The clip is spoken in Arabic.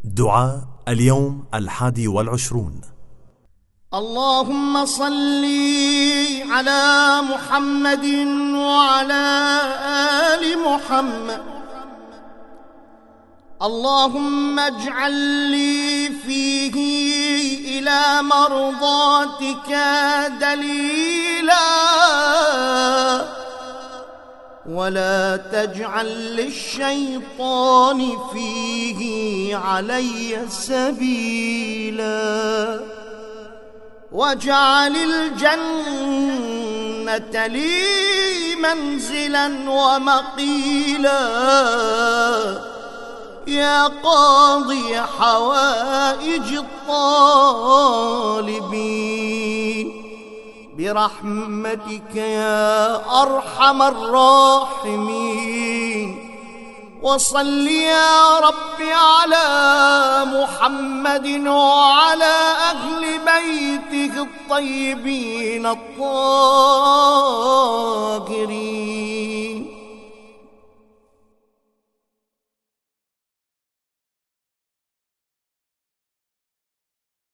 دعاء اليوم 21. اللهم صل على محمد وعلى آل محمد. اللهم اجعل لي فيه إلى مرضاتك دليلا، ولا تجعل للشيطان فيه علي سبيلا، واجعل الجنة لي منزلا ومقيلا، يا قاضي حوائج الطالبين، برحمتك يا أرحم الراحمين. وصل يا رب على محمد وعلى أهل بيته الطيبين الطاهرين.